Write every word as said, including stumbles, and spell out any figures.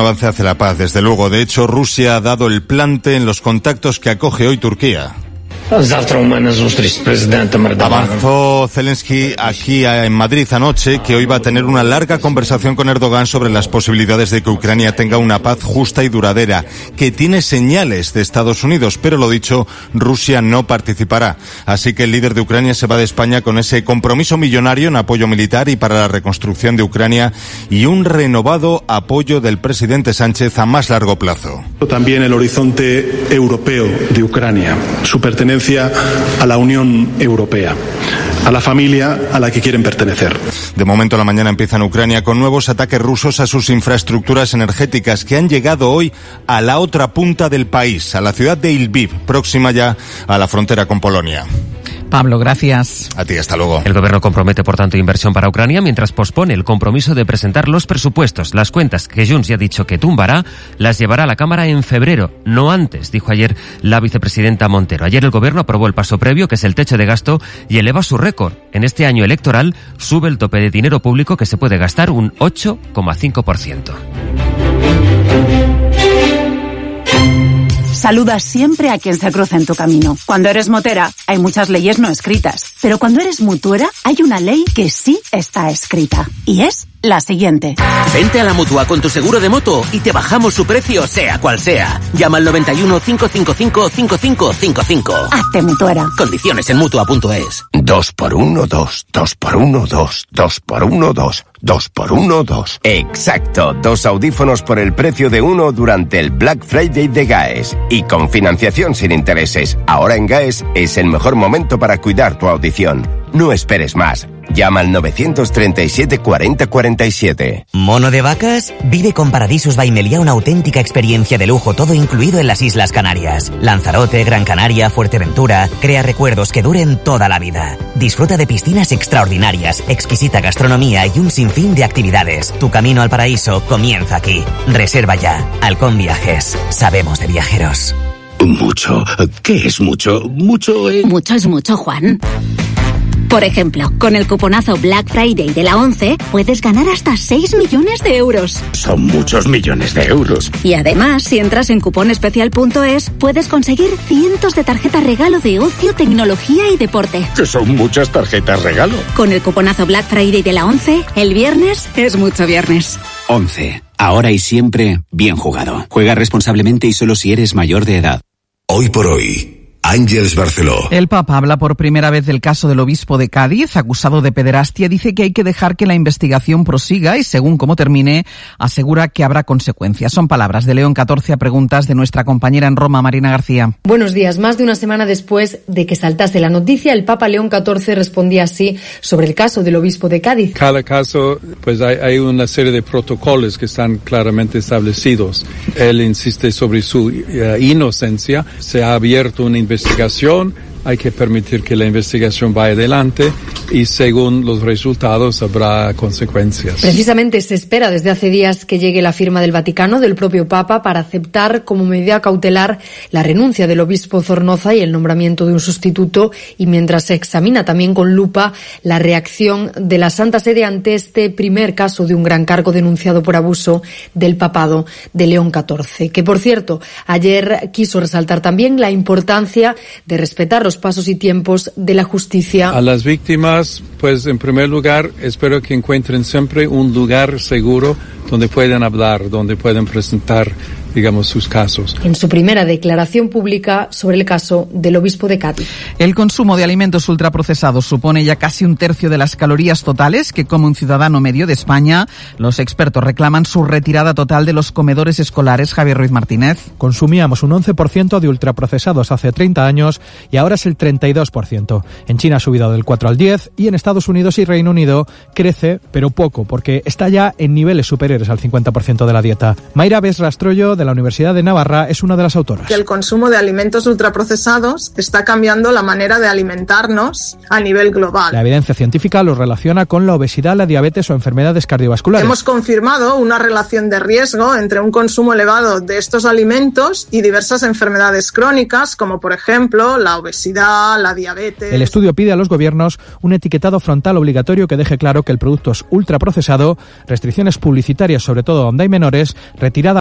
avance hacia la paz, desde luego. De hecho, Rusia ha dado el plante en los contactos que acoge hoy Turquía. Avanzó Zelensky aquí en Madrid anoche que hoy va a tener una larga conversación con Erdogan sobre las posibilidades de que Ucrania tenga una paz justa y duradera, que tiene señales de Estados Unidos, pero lo dicho, Rusia no participará. Así que el líder de Ucrania se va de España con ese compromiso millonario en apoyo militar y para la reconstrucción de Ucrania y un renovado apoyo del presidente Sánchez a más largo plazo. También el horizonte europeo de Ucrania, su pertenencia a la Unión Europea, a la familia a la que quieren pertenecer. De momento la mañana empieza en Ucrania con nuevos ataques rusos a sus infraestructuras energéticas que han llegado hoy a la otra punta del país, a la ciudad de Lviv, próxima ya a la frontera con Polonia. Pablo, gracias. A ti, hasta luego. El gobierno compromete, por tanto, inversión para Ucrania mientras pospone el compromiso de presentar los presupuestos. Las cuentas que Junts ya ha dicho que tumbará las llevará a la Cámara en febrero, no antes, dijo ayer la vicepresidenta Montero. Ayer el gobierno aprobó el paso previo, que es el techo de gasto, y eleva su récord. En este año electoral sube el tope de dinero público que se puede gastar un ocho coma cinco por ciento. Saluda siempre a quien se cruza en tu camino. Cuando eres motera, hay muchas leyes no escritas. Pero cuando eres mutuera, hay una ley que sí está escrita. Y es la siguiente. Vente a la Mutua con tu seguro de moto y te bajamos su precio, sea cual sea. Llama al noventa y uno, cinco cinco cinco, cinco cinco cinco cinco. Hazte mutuera. Condiciones en Mutua punto es. Dos por uno, dos. Dos por uno, dos. Dos por uno, dos. Dos por uno, dos. Exacto. Dos audífonos por el precio de uno durante el Black Friday de GAES. Y con financiación sin intereses. Ahora en GAES es el mejor momento para cuidar tu audición. No esperes más. Llama al novecientos treinta y siete, cuarenta, cuarenta y siete. ¿Mono de vacas? Vive con Paradisus by Meliá una auténtica experiencia de lujo, todo incluido en las Islas Canarias. Lanzarote, Gran Canaria, Fuerteventura. Crea recuerdos que duren toda la vida. Disfruta de piscinas extraordinarias, exquisita gastronomía y un sinfín de actividades. Tu camino al paraíso comienza aquí. Reserva ya. Halcón Viajes. Sabemos de viajeros. Mucho. ¿Qué es mucho? Mucho es... Mucho es mucho, Juan. Por ejemplo, con el cuponazo Black Friday de la ONCE puedes ganar hasta seis millones de euros. Son muchos millones de euros. Y además, si entras en cuponespecial punto es, puedes conseguir cientos de tarjetas regalo de ocio, tecnología y deporte. Que son muchas tarjetas regalo. Con el cuponazo Black Friday de la ONCE, el viernes es mucho viernes. ONCE. Ahora y siempre, bien jugado. Juega responsablemente y solo si eres mayor de edad. Hoy por hoy. Ángeles Barceló. El Papa habla por primera vez del caso del obispo de Cádiz, acusado de pederastia. Dice que hay que dejar que la investigación prosiga y, según cómo termine, asegura que habrá consecuencias. Son palabras de León catorce a preguntas de nuestra compañera en Roma, Marina García. Buenos días. Más de una semana después de que saltase la noticia, el Papa León catorce respondía así sobre el caso del obispo de Cádiz. Cada caso, pues hay, hay una serie de protocolos que están claramente establecidos. Él insiste sobre su uh, inocencia. Se ha abierto una investigación. Hay que permitir que la investigación vaya adelante y según los resultados habrá consecuencias. Precisamente se espera desde hace días que llegue la firma del Vaticano, del propio Papa, para aceptar como medida cautelar la renuncia del obispo Zornoza y el nombramiento de un sustituto, y mientras se examina también con lupa la reacción de la Santa Sede ante este primer caso de un gran cargo denunciado por abuso del papado de León catorce, que por cierto ayer quiso resaltar también la importancia de respetar los pasos y tiempos de la justicia. A las víctimas, pues en primer lugar, espero que encuentren siempre un lugar seguro donde puedan hablar, donde puedan presentar, digamos, sus casos. En su primera declaración pública sobre el caso del obispo de Cádiz. El consumo de alimentos ultraprocesados supone ya casi un tercio de las calorías totales que come un ciudadano medio de España. Los expertos reclaman su retirada total de los comedores escolares. Javier Ruiz Martínez. Consumíamos un once por ciento de ultraprocesados hace treinta años y ahora es el treinta y dos por ciento. En China ha subido del cuatro al diez y en Estados Unidos y Reino Unido crece, pero poco, porque está ya en niveles superiores al cincuenta por ciento de la dieta. Mayra Bes Rastrollo, de la Universidad de Navarra, es una de las autoras. Que el consumo de alimentos ultraprocesados está cambiando la manera de alimentarnos a nivel global. La evidencia científica los relaciona con la obesidad, la diabetes o enfermedades cardiovasculares. Hemos confirmado una relación de riesgo entre un consumo elevado de estos alimentos y diversas enfermedades crónicas, como por ejemplo la obesidad, la diabetes. El estudio pide a los gobiernos un etiquetado frontal obligatorio que deje claro que el producto es ultraprocesado, restricciones publicitarias sobre todo donde hay menores, retirada